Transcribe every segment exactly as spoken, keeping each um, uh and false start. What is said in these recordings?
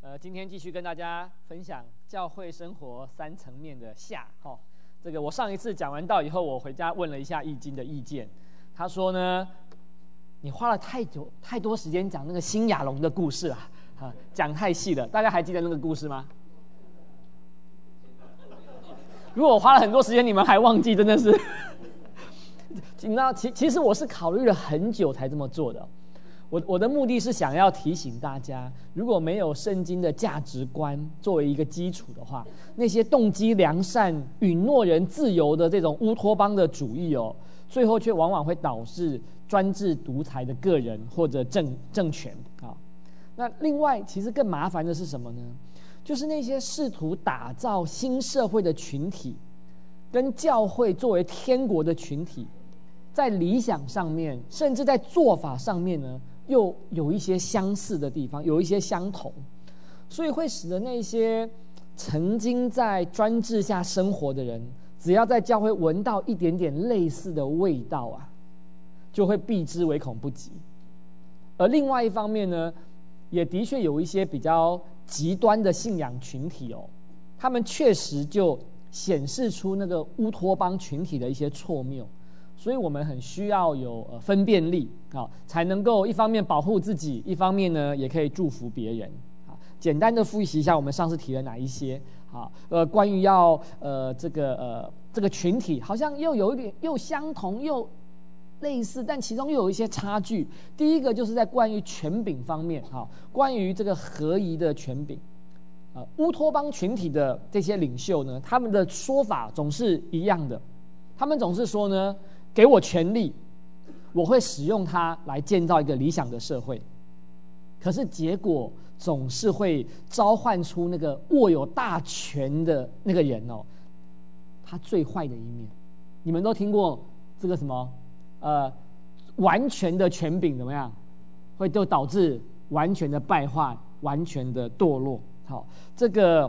呃，今天继续跟大家分享教会生活三层面的下。哦，这个我上一次讲完道以后，我回家问了一下易经的意见，他说呢，你花了太久太多时间讲那个新亚龙的故事了，啊，讲太细了。大家还记得那个故事吗？如果我花了很多时间，你们还忘记，真的是。你知道，其其实我是考虑了很久才这么做的。我我的目的是想要提醒大家，如果没有圣经的价值观作为一个基础的话，那些动机良善、允诺人自由的这种乌托邦的主义哦，最后却往往会导致专制独裁的个人或者政政权啊。那另外，其实更麻烦的是什么呢？就是那些试图打造新社会的群体，跟教会作为天国的群体，在理想上面，甚至在做法上面呢，又有一些相似的地方，有一些相同，所以会使得那些曾经在专制下生活的人，只要在教会闻到一点点类似的味道啊，就会避之唯恐不及。而另外一方面呢，也的确有一些比较极端的信仰群体哦，他们确实就显示出那个乌托邦群体的一些错谬。所以我们很需要有呃分辨力啊，才能够一方面保护自己，一方面呢也可以祝福别人啊。简单的复习一下我们上次提了哪一些啊？呃，关于要呃这个呃这个群体，好像又有一点又相同又类似，但其中又有一些差距。第一个就是在关于权柄方面啊，关于这个合宜的权柄。呃，乌托邦群体的这些领袖呢，他们的说法总是一样的，他们总是说呢，给我权力，我会使用它来建造一个理想的社会。可是结果总是会召唤出那个握有大权的那个人哦，他最坏的一面。你们都听过这个什么呃完全的权柄怎么样？会就导致完全的败坏，完全的堕落。好，这个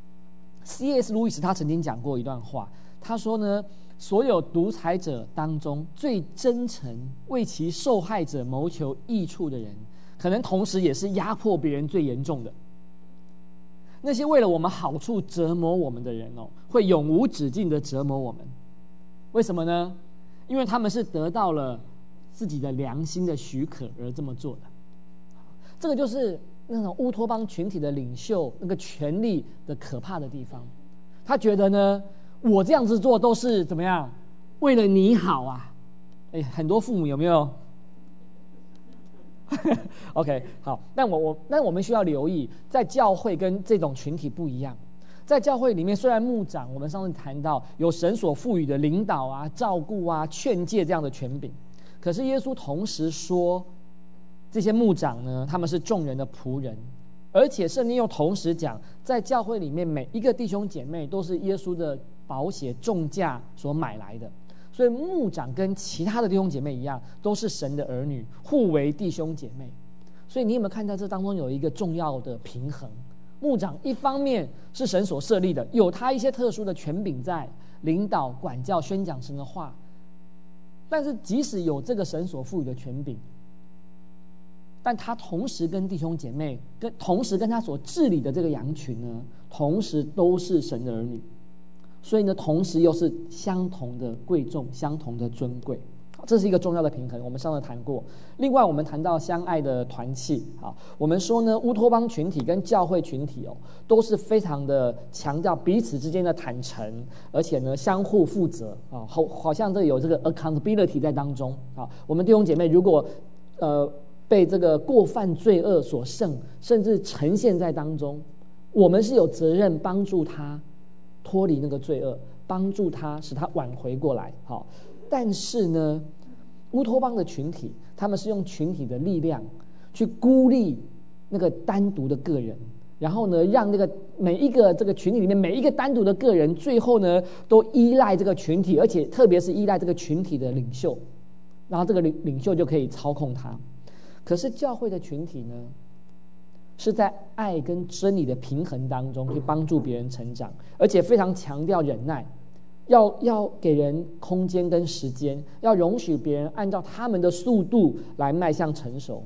C S 路易斯他曾经讲过一段话，他说呢，所有独裁者当中最真诚为其受害者谋求益处的人，可能同时也是压迫别人最严重的。那些为了我们好处折磨我们的人哦，会永无止境的折磨我们。为什么呢？因为他们是得到了自己的良心的许可而这么做的。这个就是那种乌托邦群体的领袖那个权力的可怕的地方。他觉得呢，我这样子做都是怎么样？为了你好啊！哎，很多父母有没有？OK， 好，但我我但我们需要留意，在教会跟这种群体不一样。在教会里面，虽然牧长我们上次谈到有神所赋予的领导啊、照顾啊、劝诫这样的权柄，可是耶稣同时说，这些牧长呢，他们是众人的仆人。而且圣经又同时讲，在教会里面每一个弟兄姐妹都是耶稣的宝血重价所买来的，所以牧长跟其他的弟兄姐妹一样，都是神的儿女，互为弟兄姐妹。所以你有没有看到这当中有一个重要的平衡？牧长一方面是神所设立的，有他一些特殊的权柄在领导、管教、宣讲神的话，但是即使有这个神所赋予的权柄，但他同时跟弟兄姐妹，跟同时跟他所治理的这个羊群呢，同时都是神的儿女，所以呢，同时又是相同的贵重，相同的尊贵，这是一个重要的平衡。我们上次谈过。另外，我们谈到相爱的团契啊，我们说呢，乌托邦群体跟教会群体哦，都是非常的强调彼此之间的坦诚，而且呢，相互负责啊，好，好像这有这个 accountability 在当中啊。我们弟兄姐妹如果呃。被这个过犯罪恶所胜，甚至呈现在当中，我们是有责任帮助他脱离那个罪恶，帮助他使他挽回过来。好，但是呢，乌托邦的群体，他们是用群体的力量去孤立那个单独的个人，然后呢，让那个每一个这个群体里面每一个单独的个人，最后呢，都依赖这个群体，而且特别是依赖这个群体的领袖，然后这个领领袖就可以操控他。可是教会的群体呢，是在爱跟真理的平衡当中去帮助别人成长，而且非常强调忍耐，要要给人空间跟时间，要容许别人按照他们的速度来迈向成熟。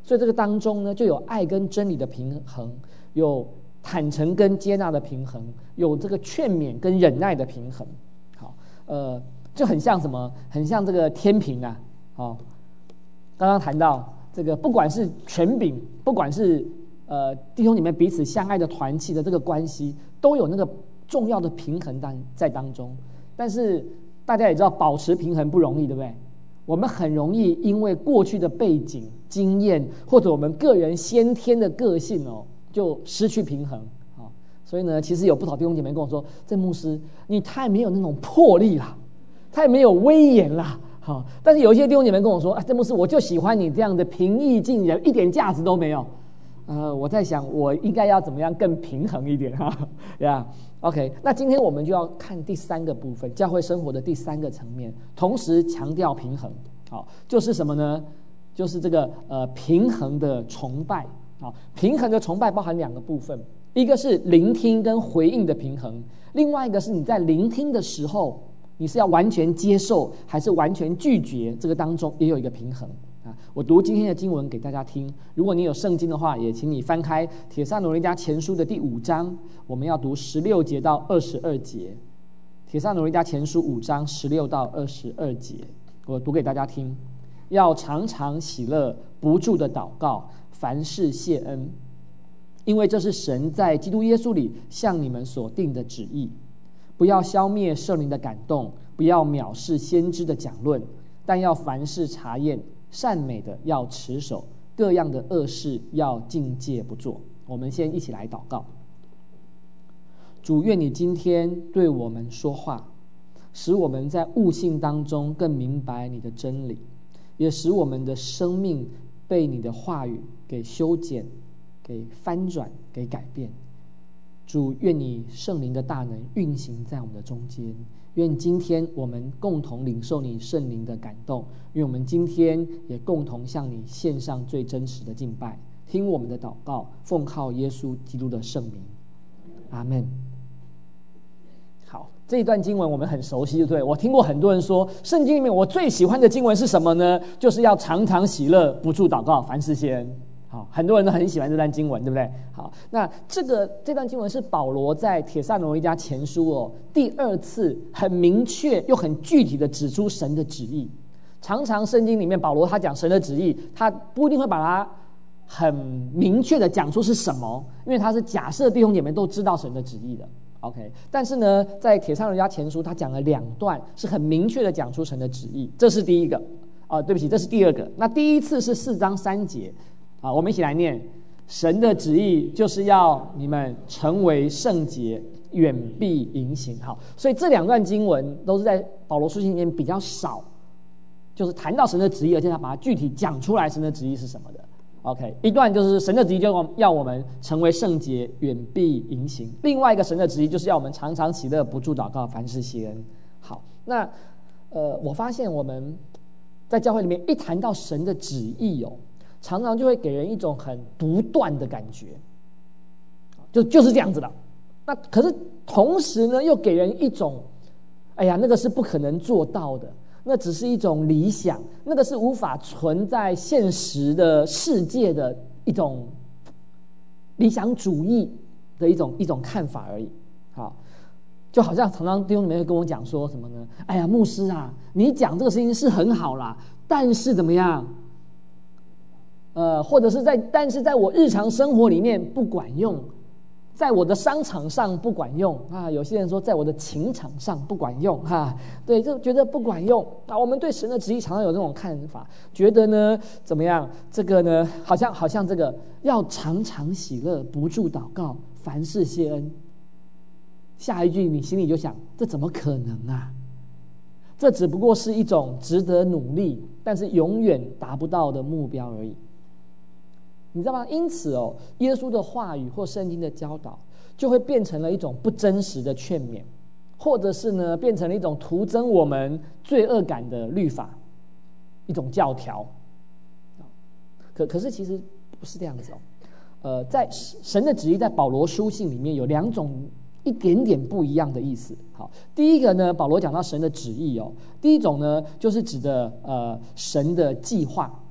所以这个当中呢，就有爱跟真理的平衡，有坦诚跟接纳的平衡，有这个劝勉跟忍耐的平衡。好，呃，就很像什么？很像这个天平啊。好，刚刚谈到这个，不管是权柄，不管是呃弟兄里面彼此相爱的团契的这个关系，都有那个重要的平衡当在当中。但是大家也知道，保持平衡不容易，对不对？我们很容易因为过去的背景、经验，或者我们个人先天的个性哦，就失去平衡啊。所以呢，其实有不少弟兄姐妹跟我说：“郑牧师，你太没有那种魄力啦，太没有威严啦。”好，但是有一些弟兄姐妹跟我说：“啊，郑牧师，我就喜欢你这样的平易近人，一点价值都没有。”呃，我在想，我应该要怎么样更平衡一点哈？呀、yeah ，OK， 那今天我们就要看第三个部分，教会生活的第三个层面，同时强调平衡。好，就是什么呢？就是这个呃平衡的崇拜。好，平衡的崇拜包含两个部分，一个是聆听跟回应的平衡，另外一个是你在聆听的时候，你是要完全接受还是完全拒绝，这个当中也有一个平衡。啊，我读今天的经文给大家听。如果你有圣经的话，也请你翻开帖撒罗尼迦前书的第五章，我们要读十六节到二十二节。帖撒罗尼迦前书五章十六到二十二节，我读给大家听。要常常喜乐，不住的祷告，凡事谢恩，因为这是神在基督耶稣里向你们所定的旨意。不要消灭圣灵的感动，不要藐视先知的讲论，但要凡事查验，善美的要持守，各样的恶事要禁戒不做。我们先一起来祷告。主，愿你今天对我们说话，使我们在悟性当中更明白你的真理，也使我们的生命被你的话语给修剪、给翻转、给改变。主，愿你圣灵的大能运行在我们的中间，愿今天我们共同领受你圣灵的感动，愿我们今天也共同向你献上最真实的敬拜。听我们的祷告，奉靠耶稣基督的圣名，阿们。好，这一段经文我们很熟悉，对不对？我听过很多人说，圣经里面我最喜欢的经文是什么呢？就是要常常喜乐，不住祷告，凡事谢恩。好，很多人都很喜欢这段经文，对不对？好，那这个这段经文是保罗在帖撒罗尼迦前书哦第二次很明确又很具体的指出神的旨意。常常圣经里面保罗他讲神的旨意，他不一定会把它很明确的讲出是什么，因为他是假设弟兄姐妹都知道神的旨意的。OK， 但是呢，在帖撒罗尼迦前书他讲了两段是很明确的讲出神的旨意，这是第一个。哦，对不起，这是第二个。那第一次是四章三节。啊，我们一起来念：神的旨意就是要你们成为圣洁，远避淫行。好，所以这两段经文都是在保罗书信里面比较少，就是谈到神的旨意，而且他把它具体讲出来，神的旨意是什么的。OK， 一段就是神的旨意就要我们成为圣洁，远避淫行；另外一个神的旨意就是要我们常常喜乐，不住祷告，凡事谢恩。好，那呃，我发现我们在教会里面一谈到神的旨意哦，常常就会给人一种很独断的感觉，就就是这样子的。那可是同时呢，又给人一种，哎呀，那个是不可能做到的，那只是一种理想，那个是无法存在现实的世界的一种理想主义的一种一种看法而已。好，就好像常常弟兄们会跟我讲说什么呢？哎呀，牧师啊，你讲这个事情是很好啦，但是怎么样？呃，或者是在，但是在我日常生活里面不管用，在我的商场上不管用啊。有些人说，在我的情场上不管用哈、啊，对，就觉得不管用啊。我们对神的旨意常常有这种看法，觉得呢怎么样？这个呢，好像好像这个要常常喜乐，不住祷告，凡事谢恩。下一句你心里就想，这怎么可能啊？这只不过是一种值得努力，但是永远达不到的目标而已。你知道吗？因此哦，耶稣的话语或圣经的教导，就会变成了一种不真实的劝勉，或者是呢，变成了一种徒增我们罪恶感的律法，一种教条。可可是其实不是这样子哦。呃，在神的旨意，在保罗书信里面有两种一点点不一样的意思。好，第一个呢，保罗讲到神的旨意哦，第一种呢，就是指的呃神的计划。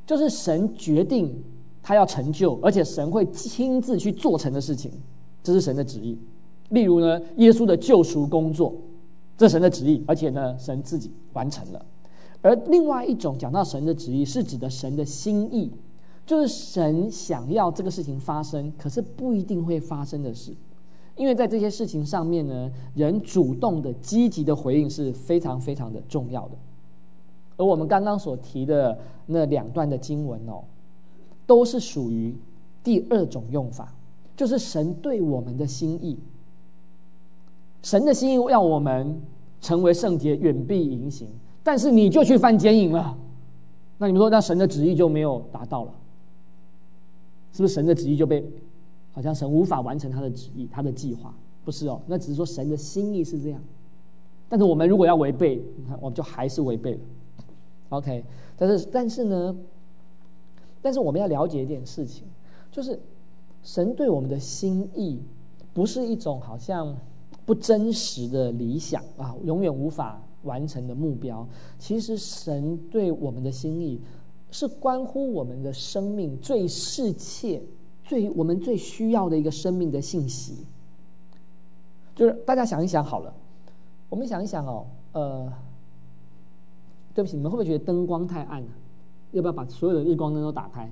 就是神决定他要成就，而且神会亲自去做成的事情，这是神的旨意。例如呢，耶稣的救赎工作，这是神的旨意，而且呢，神自己完成了。而另外一种讲到神的旨意，是指的神的心意，就是神想要这个事情发生，可是不一定会发生的事。因为在这些事情上面呢，人主动的、积极的回应是非常非常的重要的。而我们刚刚所提的那两段的经文哦，都是属于第二种用法，就是神对我们的心意。神的心意要我们成为圣洁，远避淫行，但是你就去犯奸淫了，那你们说，那神的旨意就没有达到了？是不是神的旨意就被好像神无法完成他的旨意、他的计划？不是哦，那只是说神的心意是这样，但是我们如果要违背，你看我们就还是违背了。OK， 但是但是呢，但是我们要了解一点事情，就是神对我们的心意不是一种好像不真实的理想啊，永远无法完成的目标。其实神对我们的心意是关乎我们的生命最适切、最我们最需要的一个生命的信息。就是大家想一想好了，我们想一想哦，呃。对不起，你们会不会觉得灯光太暗了？要不要把所有的日光灯都打开？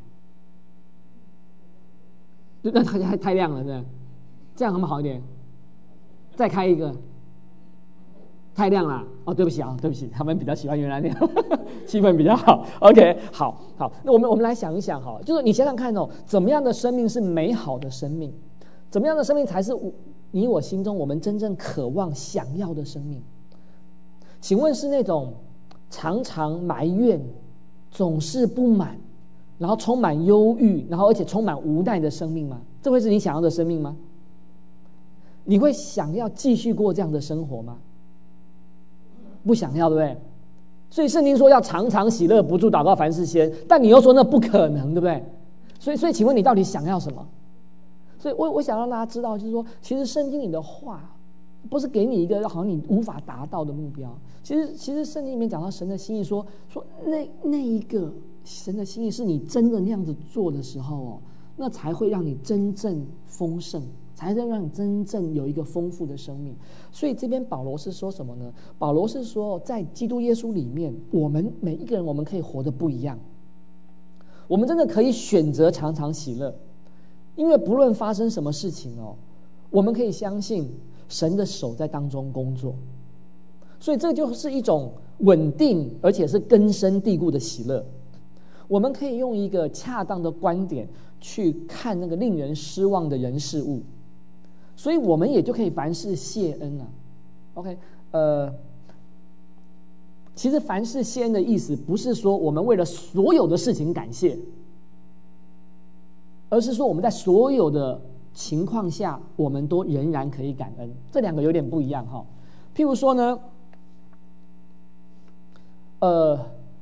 那太太亮了，是吧？这样有没有好一点？再开一个，太亮了哦，对不起啊，对不起，他们比较喜欢原来那样，气氛比较好。OK， 好好，那我们我们来想一想哈，就是你想想看哦，怎么样的生命是美好的生命？怎么样的生命才是你我心中我们真正渴望想要的生命？请问是那种常常埋怨、总是不满，然后充满忧郁，然后而且充满无奈的生命吗？这会是你想要的生命吗？你会想要继续过这样的生活吗？不想要，对不对？所以圣经说要常常喜乐，不住祷告，凡事谢恩，但你又说那不可能，对不对？所以，所以请问你到底想要什么？所以我我想让大家知道，就是说，其实圣经里的话不是给你一个好像你无法达到的目标。其实，其实圣经里面讲到神的心意说，说那那一个神的心意是你真的那样子做的时候哦，那才会让你真正丰盛，才能让你真正有一个丰富的生命。所以这边保罗是说什么呢？保罗是说，在基督耶稣里面，我们每一个人我们可以活得不一样，我们真的可以选择常常喜乐，因为不论发生什么事情哦，我们可以相信神的手在当中工作。所以这就是一种稳定而且是根深蒂固的喜乐。我们可以用一个恰当的观点去看那个令人失望的人事物，所以我们也就可以凡事谢恩了。OK， 呃，其实凡事谢恩的意思不是说我们为了所有的事情感谢，而是说我们在所有的情况下，我们都仍然可以感恩。这两个有点不一样哈。譬如说呢，呃，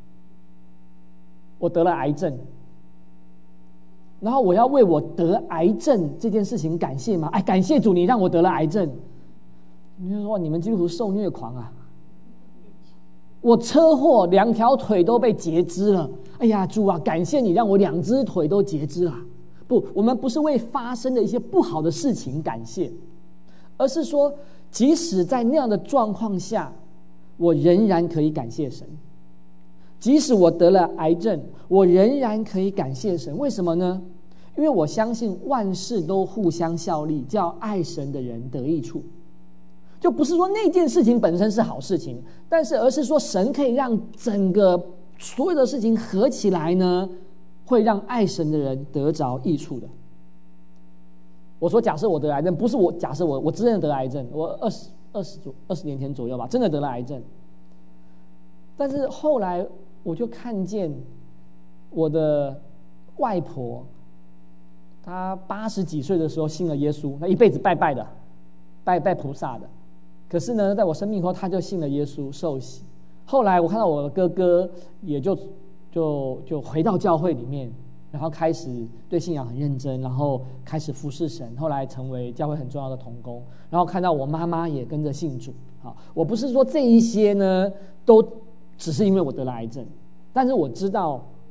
我得了癌症，然后我要为我得癌症这件事情感谢吗？哎，感谢主，你让我得了癌症。你就说你们基督徒受虐狂啊！我车祸两条腿都被截肢了，哎呀，主啊，感谢你让我两只腿都截肢了。不，我们不是为发生的一些不好的事情感谢，而是说，即使在那样的状况下，我仍然可以感谢神。即使我得了癌症，我仍然可以感谢神。为什么呢？因为我相信万事都互相效力，叫爱神的人得益处。就不是说那件事情本身是好事情，但是而是说神可以让整个所有的事情合起来呢，会让爱神的人得着益处的。我说假设我得癌症，不是我假设我我真的得癌症，我二十二十左二十年前左右吧，真的得了癌症。但是后来我就看见我的外婆，她八十几岁的时候信了耶稣，她一辈子拜拜的，拜拜菩萨的。可是呢，在我生病后，她就信了耶稣，受洗。后来我看到我的哥哥也就就就回到教会里面，然后开始对信仰很认真，然后开始服侍神，后来成为教会很重要的同工。然后看到我妈妈也跟着信主。好，我不是说这一些呢都只是因为我得了癌症，但是我知道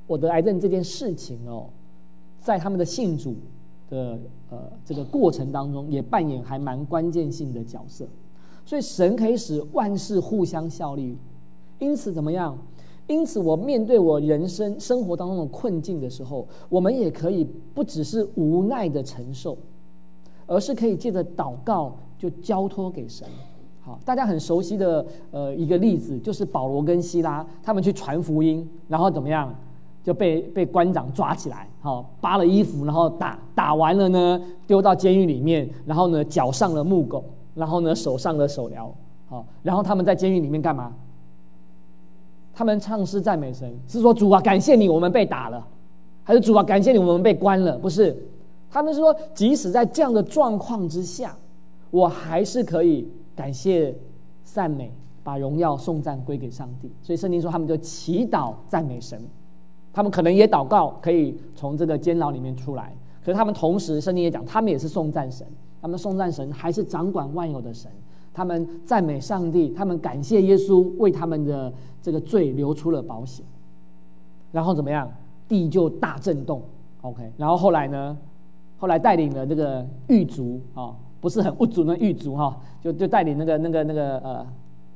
我得癌症这件事情哦，在他们的信主的呃这个过程当中，也扮演还蛮关键性的角色。所以神可以使万事互相效力，因此怎么样？因此我面对我人生生活当中的困境的时候，我们也可以不只是无奈的承受，而是可以借着祷告就交托给神。好，大家很熟悉的呃一个例子，就是保罗跟希拉他们去传福音，然后怎么样就被被官长抓起来，好扒了衣服，然后打打完了呢，丢到监狱里面，然后呢脚上了木狗，然后呢手上了手镣，好，然后他们在监狱里面干嘛？他们唱诗赞美神，是说主啊感谢你我们被打了，还是主啊感谢你我们被关了？不是，他们是说即使在这样的状况之下，我还是可以感谢赞美，把荣耀颂赞归给上帝。所以圣经说他们就祈祷赞美神，他们可能也祷告可以从这个监牢里面出来，可是他们同时圣经也讲他们也是颂赞神，他们颂赞神还是掌管万有的神，他们赞美上帝，他们感谢耶稣为他们的这个罪流出了宝血，然后怎么样？地就大震动 ，OK。然后后来呢？后来带领了这个狱卒啊、哦，不是很不足的狱卒哈、哦，就就带领那个那个那个呃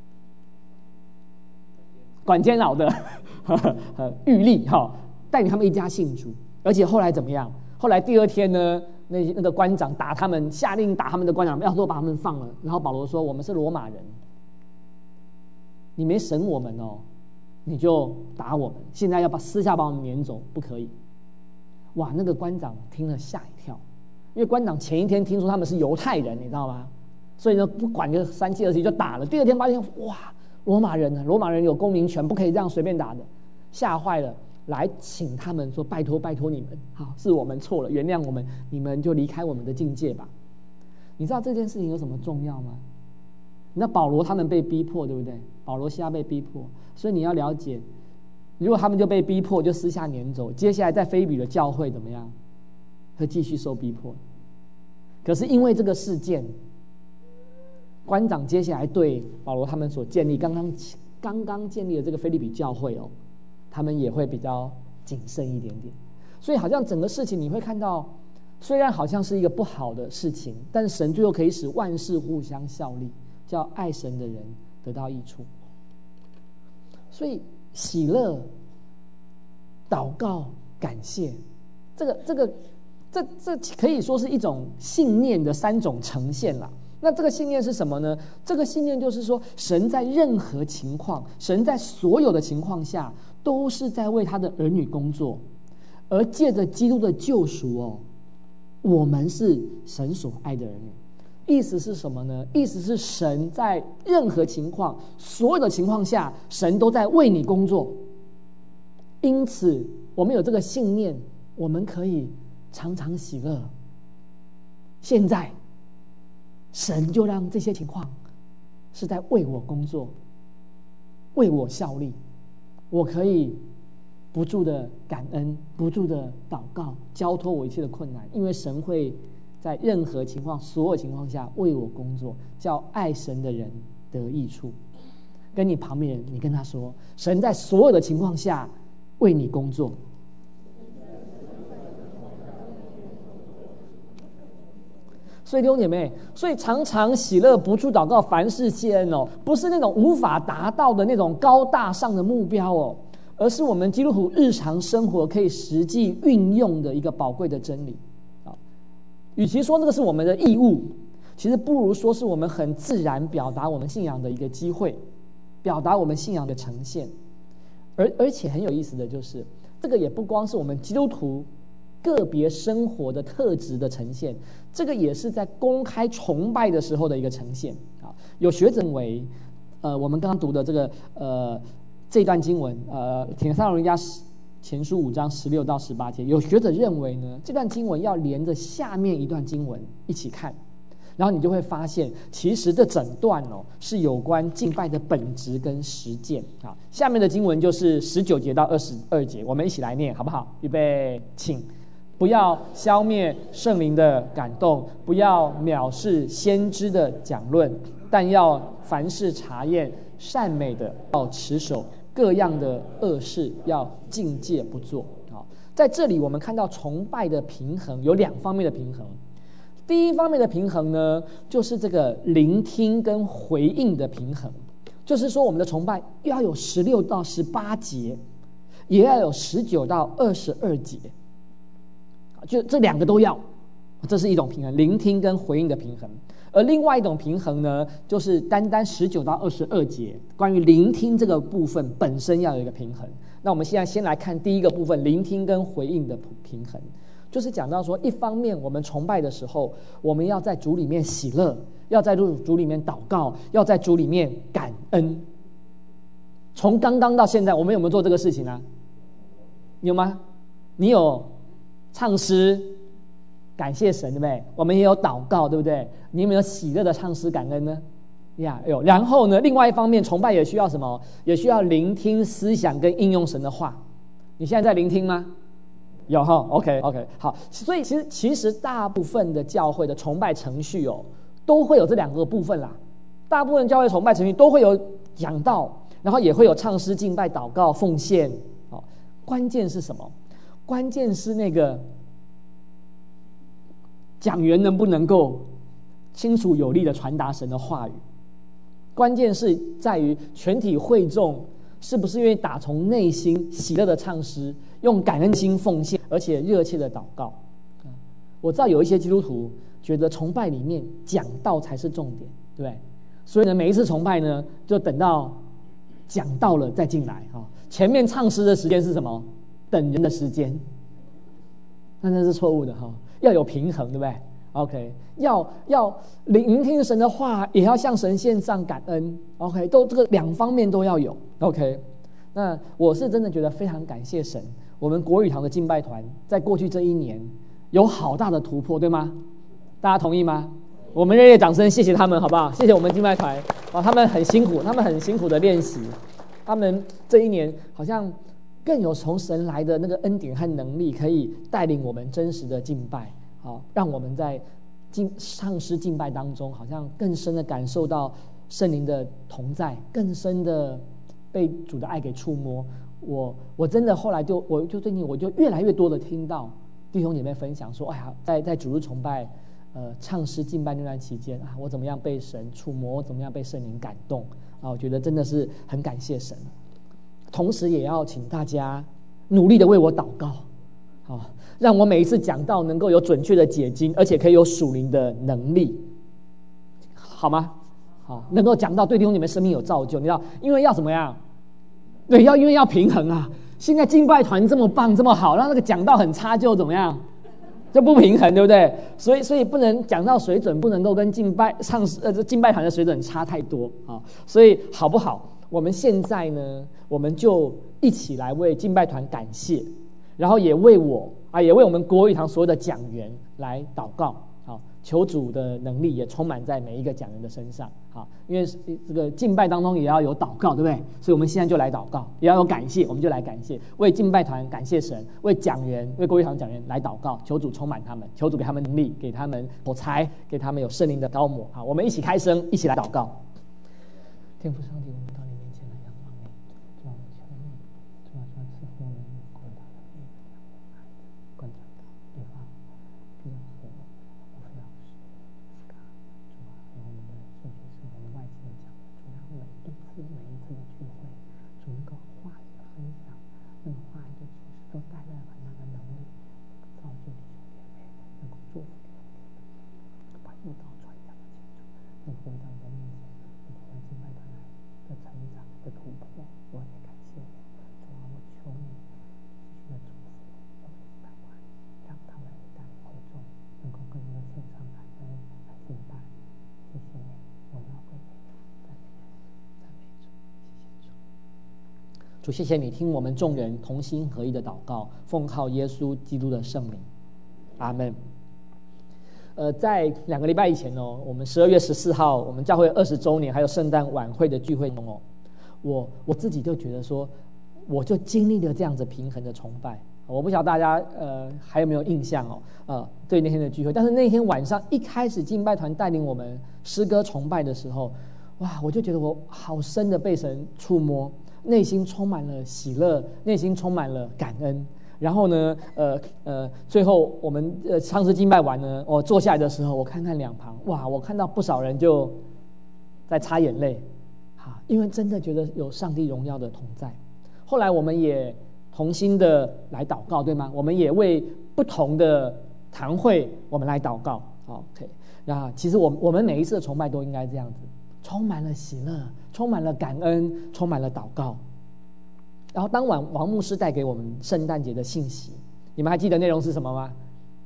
管监牢的呃狱吏哈，带领他们一家信主，而且后来怎么样？后来第二天呢？那那个官长打他们，下令打他们的官长，要说把他们放了。然后保罗说：“我们是罗马人，你没审我们哦，你就打我们。现在要把私下把我们撵走，不可以。”哇，那个官长听了吓一跳，因为官长前一天听说他们是犹太人，你知道吗？所以呢，不管个三七二十一就打了。第二天发现，哇，罗马人呢，罗马人有公民权，不可以这样随便打的，吓坏了。来请他们说拜托拜托你们，好，是我们错了，原谅我们，你们就离开我们的境界吧。你知道这件事情有什么重要吗？那保罗他们被逼迫，对不对？保罗西拉被逼迫，所以你要了解，如果他们就被逼迫，就私下撵走，接下来在腓立比的教会怎么样？会继续受逼迫。可是因为这个事件，官长接下来对保罗他们所建立刚刚刚刚建立的这个腓立比教会哦。他们也会比较谨慎一点点，所以好像整个事情你会看到，虽然好像是一个不好的事情，但是神最后可以使万事互相效力，叫爱神的人得到益处。所以喜乐、祷告、感谢，这个、这个、这、这可以说是一种信念的三种呈现啦。那这个信念是什么呢？这个信念就是说，神在任何情况，神在所有的情况下，都是在为他的儿女工作，而借着基督的救赎哦，我们是神所爱的儿女。意思是什么呢？意思是神在任何情况、所有的情况下，神都在为你工作。因此，我们有这个信念，我们可以常常喜乐。现在，神就让这些情况是在为我工作，为我效力。我可以不住的感恩，不住的祷告，交托我一切的困难，因为神会在任何情况、所有情况下为我工作，叫爱神的人得益处。跟你旁边人，你跟他说，神在所有的情况下为你工作。所以弟兄姐妹，所以常常喜乐，不住祷告，凡事谢恩哦，不是那种无法达到的那种高大上的目标哦，而是我们基督徒日常生活可以实际运用的一个宝贵的真理啊。与其说那个是我们的义务，其实不如说是我们很自然表达我们信仰的一个机会，表达我们信仰的呈现。而而且很有意思的就是，这个也不光是我们基督徒个别生活的特质的呈现，这个也是在公开崇拜的时候的一个呈现啊。有学者认为，呃，我们刚刚读的这个呃这段经文，呃，帖撒罗尼迦前书五章十六到十八节，有学者认为呢，这段经文要连着下面一段经文一起看，然后你就会发现，其实这整段哦是有关敬拜的本质跟实践啊。下面的经文就是十九节到二十二节，我们一起来念好不好？预备，请。不要消灭圣灵的感动，不要藐视先知的讲论，但要凡事查验善美的，要持守各样的恶事要禁戒不做。好，在这里我们看到崇拜的平衡有两方面的平衡。第一方面的平衡呢，就是这个聆听跟回应的平衡，就是说我们的崇拜要有十六到十八节，也要有十九到二十二节，就这两个都要，这是一种平衡，聆听跟回应的平衡。而另外一种平衡呢，就是单单十九到二十二节关于聆听这个部分本身要有一个平衡。那我们现在先来看第一个部分，聆听跟回应的平衡，就是讲到说，一方面我们崇拜的时候，我们要在主里面喜乐，要在主里面祷告，要在主里面感恩。从刚刚到现在，我们有没有做这个事情啊？有吗？你有唱诗感谢神，对不对？我们也有祷告，对不对？你有没有喜乐的唱诗感恩呢？呀，有。然后呢，另外一方面，崇拜也需要什么？也需要聆听思想跟应用神的话。你现在在聆听吗？有哈 ，OK OK， 好。所以其实其实大部分的教会的崇拜程序哦，都会有这两个部分啦。大部分教会崇拜程序都会有讲道，然后也会有唱诗、敬拜、祷告、奉献。哦，关键是什么？关键是那个讲员能不能够清楚有力的传达神的话语。关键是在于全体会众是不是愿意打从内心喜乐的唱诗，用感恩心奉献，而且热切的祷告。我知道有一些基督徒觉得崇拜里面讲道才是重点，对不对？所以呢，每一次崇拜呢，就等到讲道了再进来。前面唱诗的时间是什么？等人的时间。那这是错误的哈，要有平衡，对不对 ？OK， 要要聆听神的话，也要向神献上感恩。OK， 都这个两方面都要有。OK， 那我是真的觉得非常感谢神，我们国语堂的敬拜团在过去这一年有好大的突破，对吗？大家同意吗？我们热烈掌声，谢谢他们，好不好？谢谢我们敬拜团啊，他们很辛苦，他们很辛苦的练习，他们这一年好像更有从神来的那个恩典和能力，可以带领我们真实的敬拜，好，让我们在敬唱诗敬拜当中，好像更深的感受到圣灵的同在，更深的被主的爱给触摸。我我真的后来就我就最近我就越来越多的听到弟兄姐妹分享说，哎呀，在在主日崇拜，呃，唱诗敬拜那段期间啊，我怎么样被神触摸，我怎么样被圣灵感动啊？我觉得真的是很感谢神。同时也要请大家努力的为我祷告，好，让我每一次讲道能够有准确的解经，而且可以有属灵的能力，好吗？好，能够讲到对弟兄你们生命有造就。你知道，因为要怎么样？对，要因为要平衡啊。现在敬拜团这么棒这么好，让那个讲道很差就怎么样？就不平衡，对不对？所以所以不能讲到水准不能够跟敬拜唱呃敬拜团的水准差太多啊。所以好不好？我们现在呢，我们就一起来为敬拜团感谢，然后也为我啊，也为我们国语堂所有的讲员来祷告。好，求主的能力也充满在每一个讲员的身上。好，因为这个敬拜当中也要有祷告，对不对？所以我们现在就来祷告，也要有感谢，我们就来感谢，为敬拜团感谢神，为讲员，为国语堂讲员来祷告，求主充满他们，求主给他们能力，给他们口才，给他们有圣灵的膏抹。好，我们一起开声，一起来祷告。天父上帝，我们到你面前来仰望你，主啊，我求你，主啊，主啊，赐福我们国大的力量，观察到地方，比较和我们老师，主啊，有我们的圣学生，我们外籍人讲的，主啊，每一次每一次的聚会，主那个话语的分享，那个话语的启示，都带来了那个能力，造就弟兄姐妹，能够祝福弟兄姐妹，把诱导传讲的清楚，能回到你的面前。敬拜团来的成长的突破，我也感谢你，主啊，我求你继续的祝福我们敬拜团，让他们带领会众能够更多的献上感恩来敬拜。谢谢你，荣耀归给你，赞美主，赞美主，谢谢主。主，谢谢你听我们众人同心合意的祷告，奉靠耶稣基督的圣名，阿们。呃，在两个礼拜以前哦，我们十二月十四号，我们教会二十周年还有圣诞晚会的聚会中哦，我我自己就觉得说，我就经历了这样子平衡的崇拜。我不晓得大家呃还有没有印象哦，呃，对那天的聚会。但是那天晚上一开始敬拜团带领我们诗歌崇拜的时候，哇，我就觉得我好深的被神触摸， 内心充满了喜乐，内心充满了感恩。然后呢，呃呃，最后我们呃唱诗敬拜完呢，我坐下来的时候，我看看两旁，哇，我看到不少人就在擦眼泪，啊，因为真的觉得有上帝荣耀的同在。后来我们也同心的来祷告，对吗？我们也为不同的堂会，我们来祷告。OK， 那其实我我们每一次的崇拜都应该这样子，充满了喜乐，充满了感恩，充满了祷告。然后当晚王牧师带给我们圣诞节的信息，你们还记得内容是什么吗？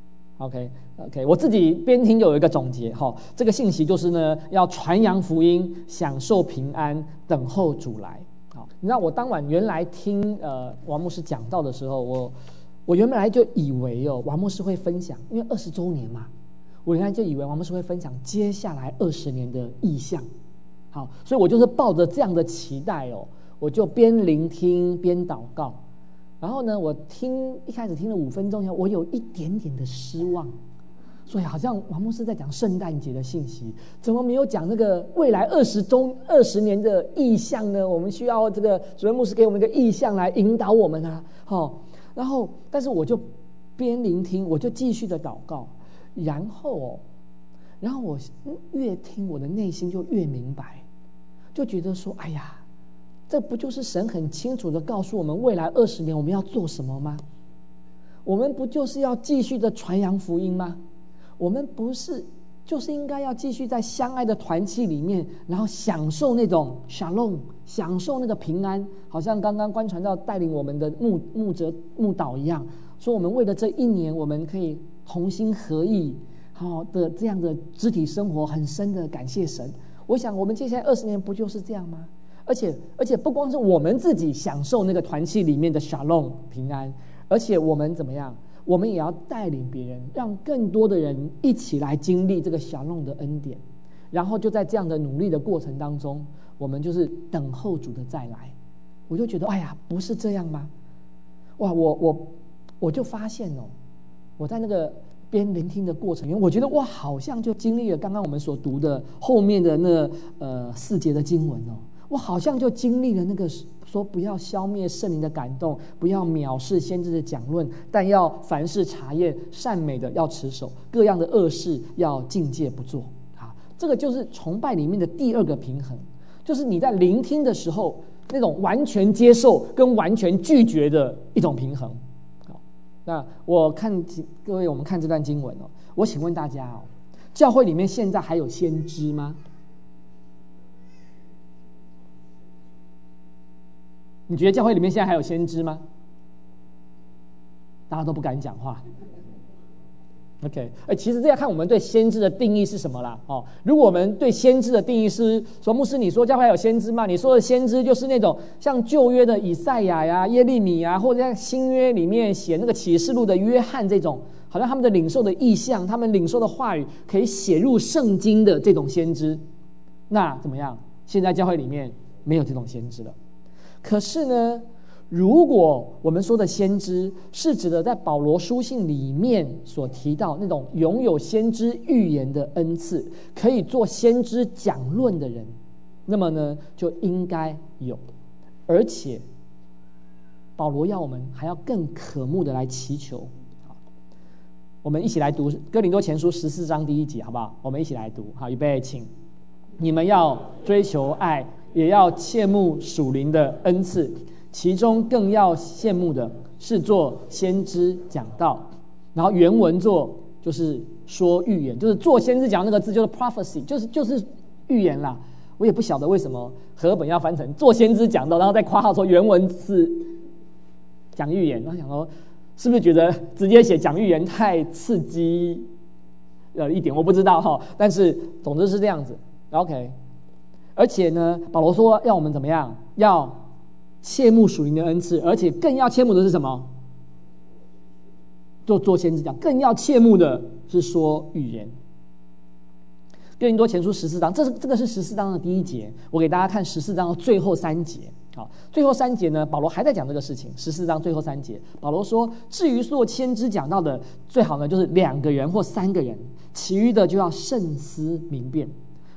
OK OK， 我自己边听就有一个总结哈，这个信息就是呢，要传扬福音，享受平安，等候主来。好，你知道我当晚原来听呃王牧师讲道的时候，我我原本来就以为哦，王牧师会分享，因为二十周年嘛，我原来就以为王牧师会分享接下来二十年的意向。好，所以我就是抱着这样的期待哦。我就边聆听边祷告，然后呢，我听一开始听了五分钟以后，我有一点点的失望，所以好像王牧师在讲圣诞节的信息，怎么没有讲那个未来二十周二十年的意向呢？我们需要这个主任牧师给我们一个意向来引导我们啊，好，然后但是我就边聆听，我就继续的祷告，然后哦，然后我越听我的内心就越明白，就觉得说，哎呀。这不就是神很清楚的告诉我们未来二十年我们要做什么吗？我们不就是要继续的传扬福音吗？我们不是就是应该要继续在相爱的团契里面，然后享受那种 shalom， 享受那个平安，好像刚刚关传道带领我们的牧牧者牧导一样，说我们为了这一年我们可以同心合意好的这样的肢体生活，很深的感谢神。我想我们接下来二十年不就是这样吗？而且而且不光是我们自己享受那个团契里面的 shalom 平安，而且我们怎么样？我们也要带领别人，让更多的人一起来经历这个 shalom 的恩典。然后就在这样的努力的过程当中，我们就是等候主的再来。我就觉得，哎呀，不是这样吗？哇，我我我就发现哦，我在那个边聆听的过程，因为我觉得哇，好像就经历了刚刚我们所读的后面的那呃四节的经文哦。我好像就经历了那个说不要消灭圣灵的感动，不要藐视先知的讲论，但要凡事查验善美的要持守，各样的恶事要禁戒不做。啊，这个就是崇拜里面的第二个平衡，就是你在聆听的时候那种完全接受跟完全拒绝的一种平衡。好，那我看各位，我们看这段经文哦，我请问大家哦，教会里面现在还有先知吗？你觉得教会里面现在还有先知吗？大家都不敢讲话。OK， 哎，其实这要看我们对先知的定义是什么啦。哦，如果我们对先知的定义是说，牧师你说教会还有先知吗？你说的先知就是那种像旧约的以赛亚呀、耶利米啊，或者在新约里面写那个启示录的约翰这种，好像他们的领受的意象，他们领受的话语可以写入圣经的这种先知，那怎么样？现在教会里面没有这种先知了。可是呢，如果我们说的先知是指的在保罗书信里面所提到那种拥有先知预言的恩赐，可以做先知讲论的人，那么呢就应该有，而且保罗要我们还要更渴慕的来祈求。好，我们一起来读哥林多前书十四章第一节，好不好？我们一起来读。好，预备，请。你们要追求爱，也要切慕属灵的恩赐，其中更要羡慕的是做先知讲道。然后原文做就是说预言，就是做先知讲那个字就是 prophecy， 就是就是预言啦。我也不晓得为什么和本要翻成做先知讲道，然后再括号说原文是讲预言。然后想说是不是觉得直接写讲预言太刺激了一点？我不知道哈，但是总之是这样子。OK， 而且呢，保罗说要我们怎么样？要切慕属灵的恩赐，而且更要切慕的是什么？做做先知讲，更要切慕的是说预言。哥林多前书十四章，这是这个是十四章的第一节，我给大家看十四章的最后三节。好，最后三节呢，保罗还在讲这个事情。十四章最后三节，保罗说：至于做先知讲到的，最好呢就是两个人或三个人，其余的就要慎思明辨。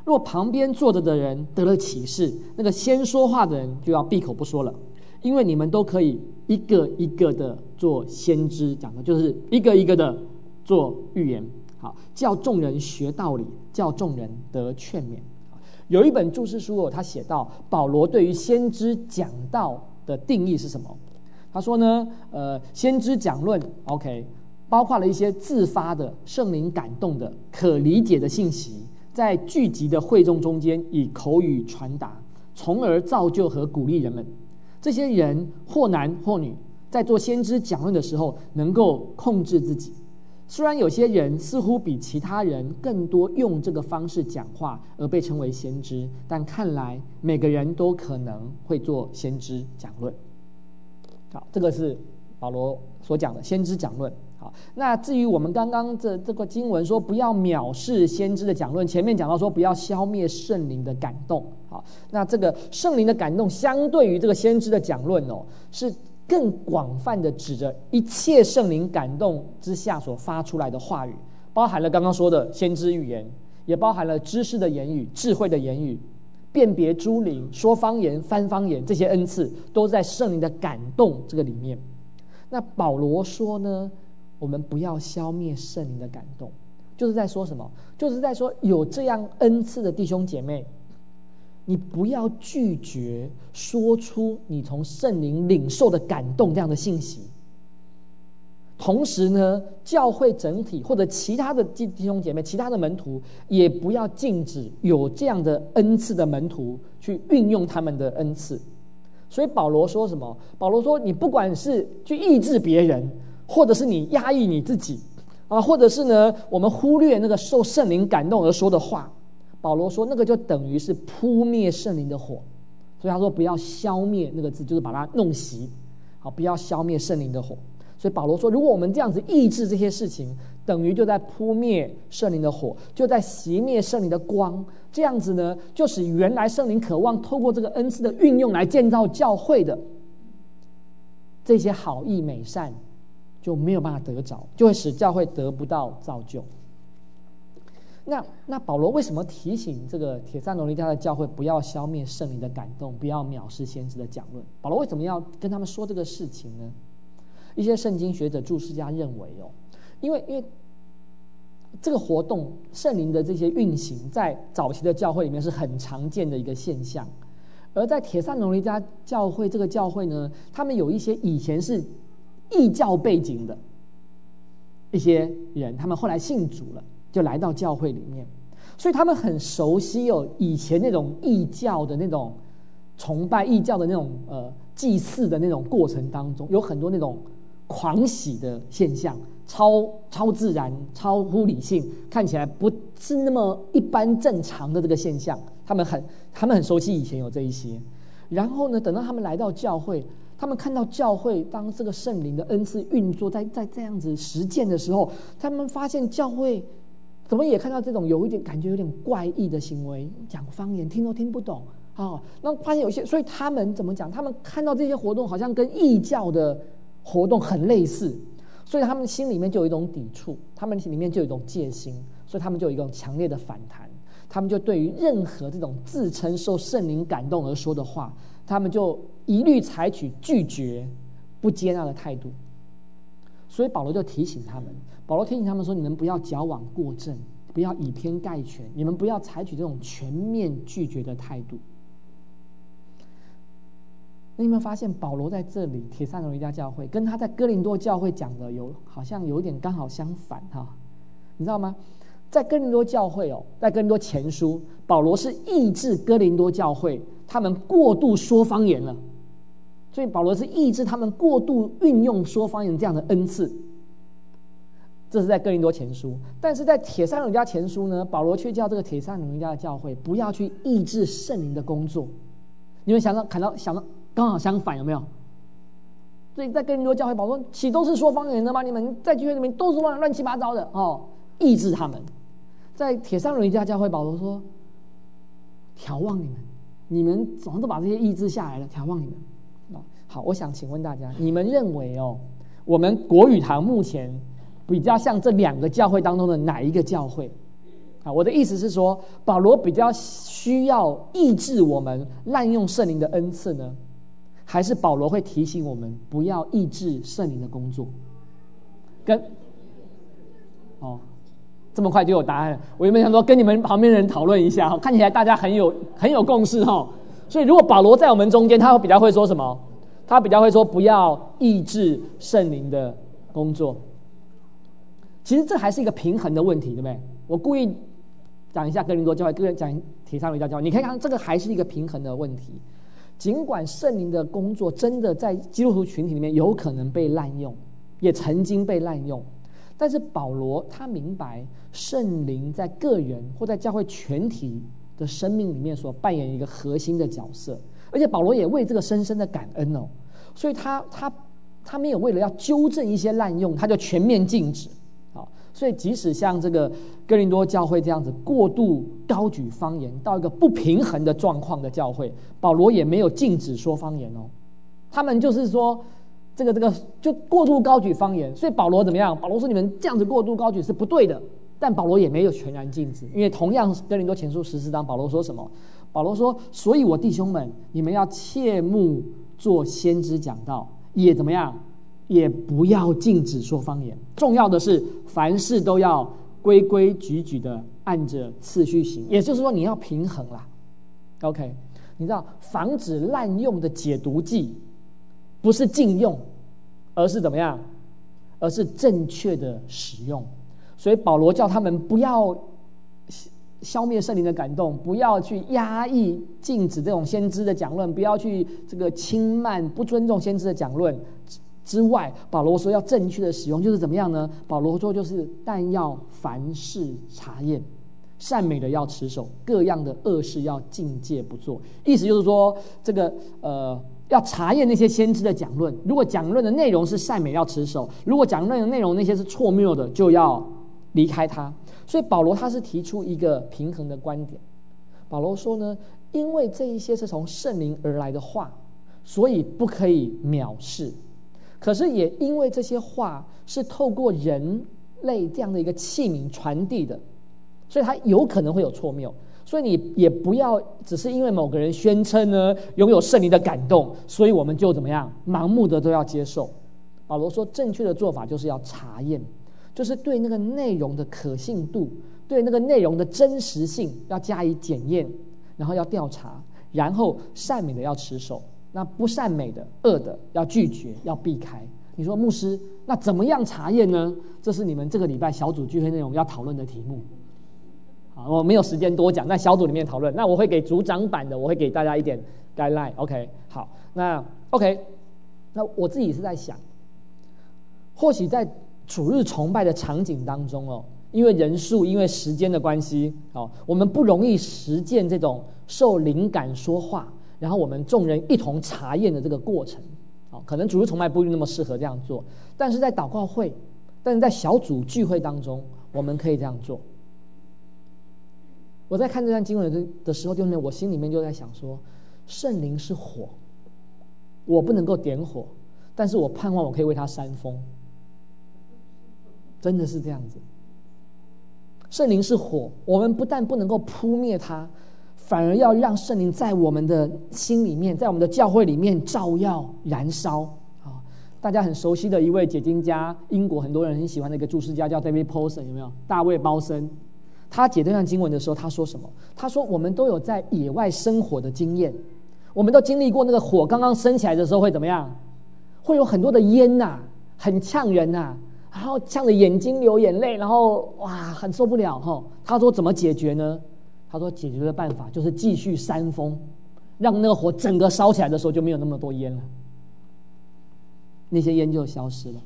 如果旁边坐着的人得了启示，那个先说话的人就要闭口不说了，因为你们都可以一个一个的做先知讲的，就是一个一个的做预言，好，叫众人学道理，叫众人得劝勉。有一本注释书哦，他写到保罗对于先知讲道的定义是什么？他说呢，呃，先知讲论 ，OK， 包括了一些自发的、圣灵感动的、可理解的信息，在聚集的会众中间以口语传达，从而造就和鼓励人们。这些人或男或女，在做先知讲论的时候，能够控制自己。虽然有些人似乎比其他人更多用这个方式讲话而被称为先知，但看来每个人都可能会做先知讲论。好，这个是保罗所讲的先知讲论。好，那至于我们刚刚这这个经文说不要藐视先知的讲论，前面讲到说不要消灭圣灵的感动。好，那这个圣灵的感动相对于这个先知的讲论哦，是更广泛的指着一切圣灵感动之下所发出来的话语，包含了刚刚说的先知预言，也包含了知识的言语、智慧的言语、辨别诸灵、说方言、翻方言，这些恩赐都在圣灵的感动这个里面。那保罗说呢，我们不要消灭圣灵的感动，就是在说什么？就是在说有这样恩赐的弟兄姐妹，你不要拒绝说出你从圣灵领受的感动这样的信息。同时呢，教会整体或者其他的弟兄姐妹、其他的门徒，也不要禁止有这样的恩赐的门徒去运用他们的恩赐。所以保罗说什么？保罗说，你不管是去抑制别人，或者是你压抑你自己啊，或者是呢，我们忽略那个受圣灵感动而说的话，保罗说那个就等于是扑灭圣灵的火。所以他说不要消灭那个字，就是把它弄熄，好，不要消灭圣灵的火。所以保罗说，如果我们这样子抑制这些事情，等于就在扑灭圣灵的火，就在熄灭圣灵的光。这样子呢，就使原来圣灵渴望透过这个恩赐的运用来建造教会的这些好意美善就没有办法得着，就会使教会得不到造就。那那保罗为什么提醒这个帖撒罗尼迦的教会不要消灭圣灵的感动，不要藐视先知的讲论？保罗为什么要跟他们说这个事情呢？一些圣经学者、注释家认为哦，因为因为这个活动圣灵的这些运行，在早期的教会里面是很常见的一个现象，而在帖撒罗尼迦教会这个教会呢，他们有一些以前是异教背景的一些人，他们后来信主了，就来到教会里面，所以他们很熟悉哦以前那种异教的那种崇拜、异教的那种呃祭祀的那种过程当中，有很多那种狂喜的现象，超超自然、超乎理性，看起来不是那么一般正常的这个现象，他们很他们很熟悉以前有这一些。然后呢，等到他们来到教会，他们看到教会当这个圣灵的恩赐运作在在这样子实践的时候，他们发现教会怎么也看到这种有一点感觉有点怪异的行为，讲方言听都听不懂啊、哦。那发现有些，所以他们怎么讲？他们看到这些活动好像跟异教的活动很类似，所以他们心里面就有一种抵触，他们里面就有一种戒心，所以他们就有一种强烈的反弹。他们就对于任何这种自称受圣灵感动而说的话，他们就一律采取拒绝、不接纳的态度。所以保罗就提醒他们，保罗提醒他们说：你们不要矫枉过正，不要以偏概全，你们不要采取这种全面拒绝的态度。那你有没有发现保罗在这里帖撒罗尼迦教会跟他在哥林多教会讲的有好像有一点刚好相反哈？你知道吗？在哥林多教会哦，在哥林多前书，保罗是抑制哥林多教会他们过度说方言了，所以保罗是抑制他们过度运用说方言这样的恩赐。这是在哥林多前书，但是在帖撒罗尼迦前书呢，保罗却叫这个帖撒罗尼迦的教会不要去抑制圣灵的工作。你们想到看到想到刚好相反，有没有？所以在哥林多教会，保罗说岂都是说方言的吗？你们在聚会里面都是乱乱七八糟的哦，抑制他们。在帖撒罗尼迦教会，保罗说眺望你们，你们总都把这些抑制下来了，眺望你们。好，我想请问大家，你们认为哦，我们国语堂目前比较像这两个教会当中的哪一个教会？ 啊，我的意思是说，保罗比较需要抑制我们滥用圣灵的恩赐呢，还是保罗会提醒我们不要抑制圣灵的工作？跟哦，这么快就有答案？我原本想说跟你们旁边人讨论一下，看起来大家很有很有共识哈。所以如果保罗在我们中间，他比较会说什么？他比较会说不要抑制圣灵的工作。其实这还是一个平衡的问题，对不对？我故意讲一下哥林多教会，个人讲提倡教会，你可以看这个还是一个平衡的问题。尽管圣灵的工作真的在基督徒群体里面有可能被滥用，也曾经被滥用，但是保罗他明白圣灵在个人或在教会全体的生命里面所扮演一个核心的角色，而且保罗也为这个深深的感恩哦，所以他他他没有为了要纠正一些滥用，他就全面禁止。好，所以即使像这个哥林多教会这样子过度高举方言到一个不平衡的状况的教会，保罗也没有禁止说方言哦。他们就是说这个这个就过度高举方言，所以保罗怎么样？保罗说你们这样子过度高举是不对的，但保罗也没有全然禁止，因为同样哥林多前书十四章，保罗说什么？保罗说：所以我弟兄们，你们要切勿做先知讲道，也怎么样？也不要禁止说方言。重要的是，凡事都要规规矩矩的按着次序行，也就是说，你要平衡啦。OK， 你知道，防止滥用的解毒剂，不是禁用，而是怎么样？而是正确的使用。所以保罗叫他们不要消灭圣灵的感动，不要去压抑、禁止这种先知的讲论，不要去这个轻慢、不尊重先知的讲论。之外，保罗说要正确的使用，就是怎么样呢？保罗说就是但要凡事查验，善美的要持守，各样的恶事要禁戒不做。意思就是说，这个呃要查验那些先知的讲论，如果讲论的内容是善美要持守，如果讲论的内容那些是错谬的，就要离开它。所以保罗他是提出一个平衡的观点。保罗说呢，因为这一些是从圣灵而来的话，所以不可以藐视。可是也因为这些话是透过人类这样的一个器皿传递的，所以它有可能会有错谬。所以你也不要只是因为某个人宣称呢拥有圣灵的感动，所以我们就怎么样盲目的都要接受。保罗说，正确的做法就是要查验，就是对那个内容的可信度，对那个内容的真实性要加以检验，然后要调查，然后善美的要持守。那不善美的、恶的要拒绝，要避开。你说牧师，那怎么样查验呢？这是你们这个礼拜小组聚会内容要讨论的题目。好，我没有时间多讲，在小组里面讨论。那我会给组长版的，我会给大家一点 guideline。OK， 好，那 OK， 那我自己是在想，或许在主日崇拜的场景当中哦，因为人数、因为时间的关系，哦，我们不容易实践这种受灵感说话。然后我们众人一同查验的这个过程，哦，可能主日崇拜不一定那么适合这样做，但是在祷告会，但是在小组聚会当中，我们可以这样做。我在看这段经文的时候，就我心里面就在想说，圣灵是火，我不能够点火，但是我盼望我可以为它扇风，真的是这样子。圣灵是火，我们不但不能够扑灭它，反而要让圣灵在我们的心里面，在我们的教会里面照耀燃烧。啊，大家很熟悉的一位解经家，英国很多人很喜欢的一个注释家叫 David Paulson， 有没有？大卫鲍森。他解这段经文的时候，他说什么？他说我们都有在野外生火的经验，我们都经历过那个火刚刚升起来的时候会怎么样？会有很多的烟呐、啊，很呛人呐、啊，然后呛得眼睛流眼泪，然后哇，很受不了哈。他说怎么解决呢？他说解决的办法就是继续扇风，让那个火整个烧起来的时候就没有那么多烟了，那些烟就消失了。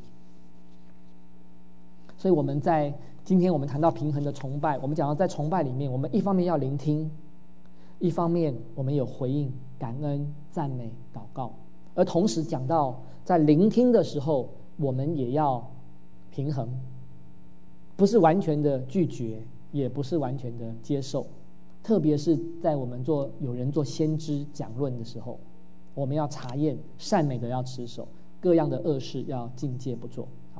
所以我们在今天我们谈到平衡的崇拜，我们讲到在崇拜里面，我们一方面要聆听，一方面我们有回应、感恩、赞美、祷告，而同时讲到在聆听的时候，我们也要平衡，不是完全的拒绝，也不是完全的接受。特别是在我们做有人做先知讲论的时候，我们要查验，善美的要持守，各样的恶事要禁戒不做。好，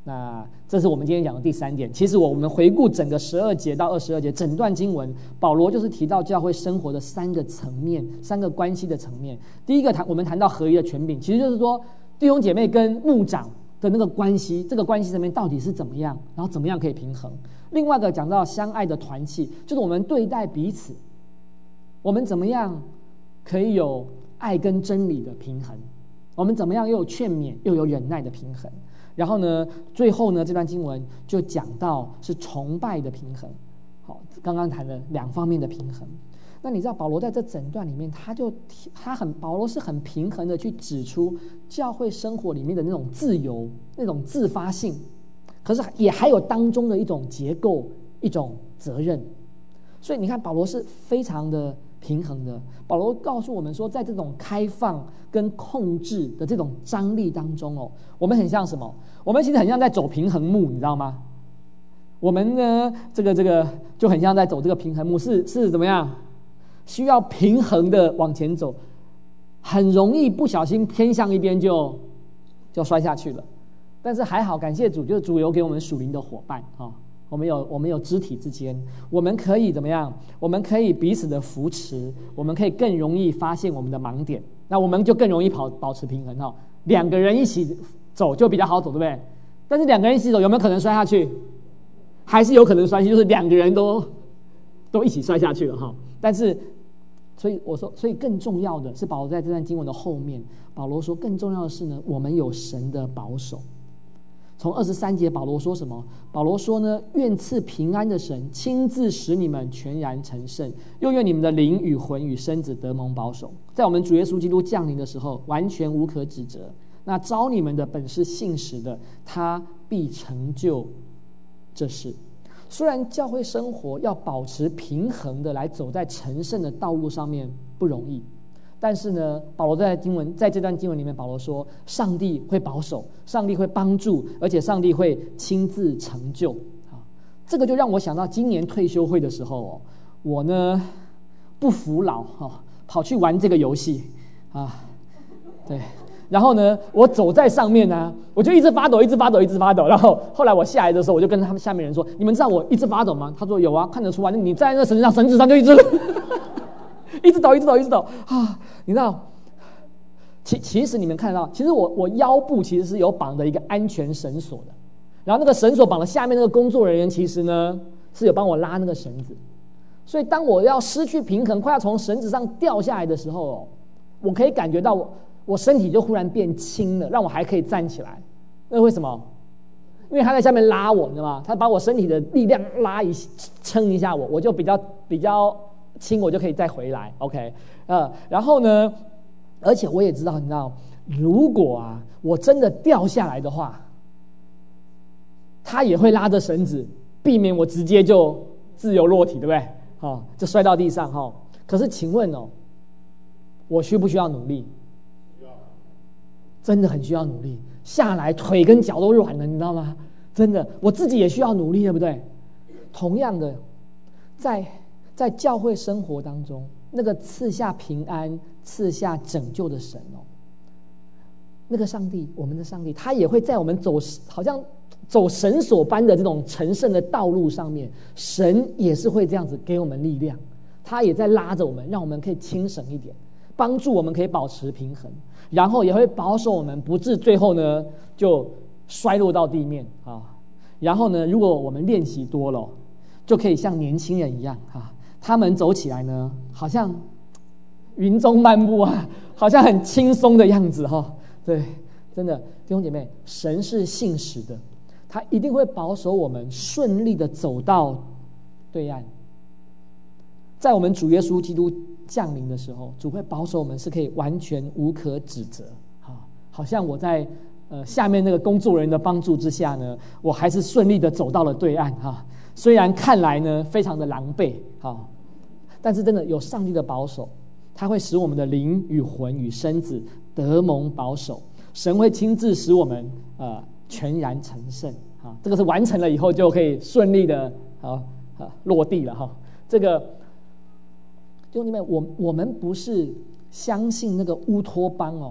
那这是我们今天讲的第三点。其实我们回顾整个十二节到二十二节整段经文，保罗就是提到教会生活的三个层面，三个关系的层面。第一个谈我们谈到合一的权柄，其实就是说弟兄姐妹跟牧长的那个关系，这个关系层面到底是怎么样，然后怎么样可以平衡。另外一个讲到相爱的团契，就是我们对待彼此，我们怎么样可以有爱跟真理的平衡，我们怎么样又有劝勉又有忍耐的平衡。然后呢，最后呢，这段经文就讲到是崇拜的平衡。好，刚刚谈了两方面的平衡。那你知道保罗在这整段里面，他就他很保罗是很平衡的去指出教会生活里面的那种自由、那种自发性，可是也还有当中的一种结构、一种责任。所以你看，保罗是非常的平衡的。保罗告诉我们说，在这种开放跟控制的这种张力当中哦，我们很像什么？我们其实很像在走平衡木，你知道吗？我们呢，这个这个就很像在走这个平衡木，是是怎么样？需要平衡的往前走，很容易不小心偏向一边就就摔下去了。但是还好，感谢主，就是主有给我们属灵的伙伴啊。我们有我们有肢体之间，我们可以怎么样？我们可以彼此的扶持，我们可以更容易发现我们的盲点，那我们就更容易跑保持平衡哈。两个人一起走就比较好走，对不对？但是两个人一起走有没有可能摔下去？还是有可能摔下去，就是两个人都都一起摔下去了哈。但是，所以我说，所以更重要的是保罗在这段经文的后面，保罗说更重要的是呢，我们有神的保守。从二十三节，保罗说什么？保罗说呢，愿赐平安的神亲自使你们全然成圣，又愿你们的灵与魂与身子得蒙保守，在我们主耶稣基督降临的时候，完全无可指责。那召你们的本是信实的，他必成就这事。虽然教会生活要保持平衡的来走在成圣的道路上面不容易，但是呢，保罗在经文在这段经文里面，保罗说，上帝会保守，上帝会帮助，而且上帝会亲自成就。啊，这个就让我想到今年退休会的时候哦，我呢不服老哈、哦，跑去玩这个游戏啊，对，然后呢，我走在上面呢、啊，我就一直发抖，一直发抖，一直发抖。然后后来我下来的时候，我就跟他们下面人说：“你们知道我一直发抖吗？”他说：“有啊，看得出来，你站在那绳子上，绳子上就一直。”一直抖，一直抖，一直抖啊！你知道，其其实你们看得到，其实我我腰部其实是有绑的一个安全绳索的，然后那个绳索绑了下面那个工作人员，其实呢是有帮我拉那个绳子，所以当我要失去平衡，快要从绳子上掉下来的时候哦，我可以感觉到我我身体就忽然变轻了，让我还可以站起来。那为什么？因为他在下面拉我，你知道吗？他把我身体的力量拉一撑一下我，我就比较比较。轻，我就可以再回来 ，OK， 呃，然后呢，而且我也知道，你知道，如果啊，我真的掉下来的话，他也会拉着绳子，避免我直接就自由落体，对不对？好、哦，就摔到地上哈、哦。可是，请问哦，我需不需要努力？真的很需要努力，下来腿跟脚都软了，你知道吗？真的，我自己也需要努力，对不对？同样的，在。在教会生活当中，那个赐下平安、赐下拯救的神哦，那个上帝，我们的上帝，他也会在我们走好像走绳索般的这种成圣的道路上面，神也是会这样子给我们力量，他也在拉着我们，让我们可以轻省一点，帮助我们可以保持平衡，然后也会保守我们不致最后呢就摔落到地面啊。然后呢，如果我们练习多了，就可以像年轻人一样啊。他们走起来呢，好像云中漫步啊，好像很轻松的样子哈、哦。对，真的，弟兄姐妹，神是信实的，他一定会保守我们顺利的走到对岸。在我们主耶稣基督降临的时候，主会保守我们是可以完全无可指责。啊，好像我在呃下面那个工作人员的帮助之下呢，我还是顺利的走到了对岸哈、啊。虽然看来呢非常的狼狈，好，但是真的有上帝的保守，他会使我们的灵与魂与身子得蒙保守，神会亲自使我们呃全然成圣啊，这个是完成了以后就可以顺利的啊落地了哈。这个弟兄姊妹，我我们不是相信那个乌托邦哦，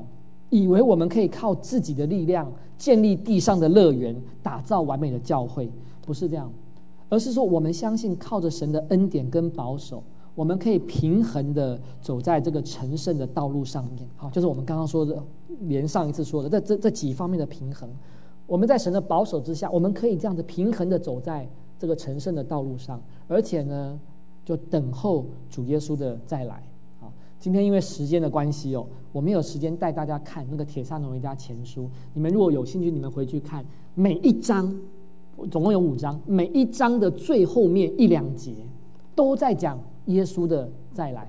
以为我们可以靠自己的力量建立地上的乐园，打造完美的教会，不是这样，而是说我们相信靠着神的恩典跟保守，我们可以平衡的走在这个成圣的道路上面。好，就是我们刚刚说的，连上一次说的这这这几方面的平衡，我们在神的保守之下，我们可以这样子平衡的走在这个成圣的道路上，而且呢，就等候主耶稣的再来。好，今天因为时间的关系哦，我没有时间带大家看那个帖撒罗尼迦前书。你们如果有兴趣，你们回去看每一章，总共有五章，每一章的最后面一两节都在讲耶稣的再来。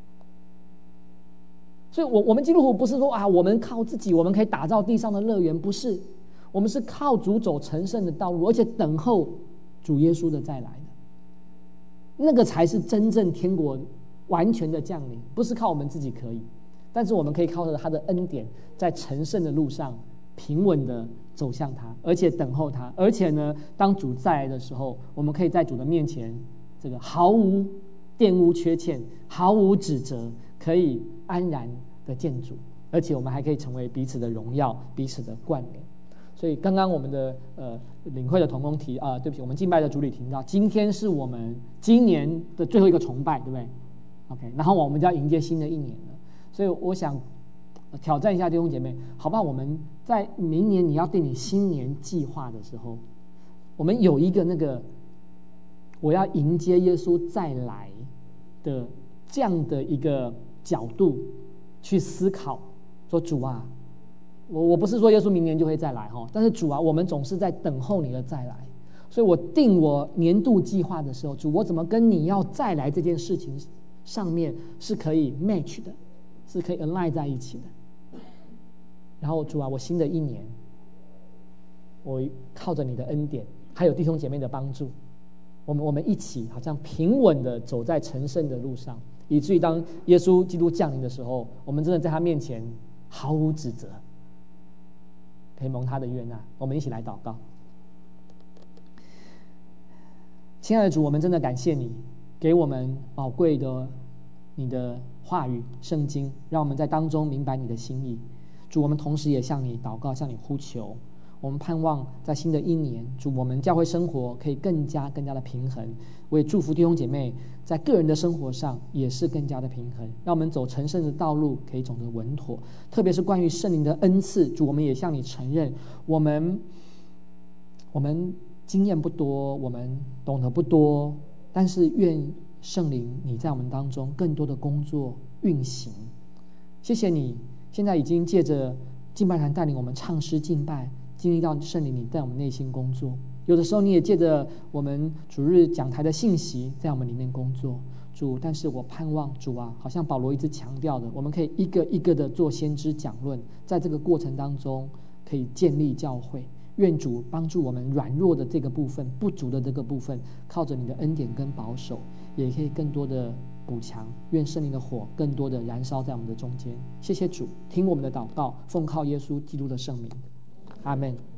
所以我我们基督徒不是说啊，我们靠自己我们可以打造地上的乐园，不是，我们是靠主走成圣的道路，而且等候主耶稣的再来的，那个才是真正天国完全的降临，不是靠我们自己可以，但是我们可以靠着他的恩典，在成圣的路上平稳的走向他，而且等候他，而且呢，当主再来的时候，我们可以在主的面前，这个毫无玷污缺欠，毫无指责，可以安然的见主，而且我们还可以成为彼此的荣耀，彼此的冠冕。所以刚刚我们的呃领会的同工提啊、呃，对不起，我们敬拜的主礼提到，今天是我们今年的最后一个崇拜，对不对 ？OK， 然后我们就要迎接新的一年了。所以我想挑战一下弟兄姐妹，好不好？我们在明年你要定你新年计划的时候，我们有一个那个我要迎接耶稣再来的这样的一个角度去思考，说主啊。我我不是说耶稣明年就会再来哈，但是主啊，我们总是在等候你的再来，所以我定我年度计划的时候，主，我怎么跟你要再来这件事情上面是可以 match 的，是可以 align 在一起的。然后主啊，我新的一年，我靠着你的恩典，还有弟兄姐妹的帮助，我们我们一起好像平稳的走在成圣的路上，以至于当耶稣基督降临的时候，我们真的在他面前毫无指责。可以蒙他的悦纳，我们一起来祷告。亲爱的主，我们真的感谢你给我们宝贵的你的话语圣经，让我们在当中明白你的心意。主，我们同时也向你祷告，向你呼求，我们盼望在新的一年，主，我们教会生活可以更加更加的平衡。我也祝福弟兄姐妹在个人的生活上也是更加的平衡，让我们走成圣的道路可以走得稳妥。特别是关于圣灵的恩赐，主，我们也向你承认，我们我们经验不多，我们懂得不多，但是愿圣灵你在我们当中更多的工作运行。谢谢你现在已经借着敬拜团带领我们唱诗敬拜，经历到圣灵你在我们内心工作，有的时候你也借着我们主日讲台的信息在我们里面工作，主，但是我盼望主啊，好像保罗一直强调的，我们可以一个一个的做先知讲论，在这个过程当中可以建立教会。愿主帮助我们软弱的这个部分，不足的这个部分，靠着你的恩典跟保守，也可以更多的补强。愿圣灵的火更多的燃烧在我们的中间。谢谢主，听我们的祷告，奉靠耶稣基督的圣名，阿们。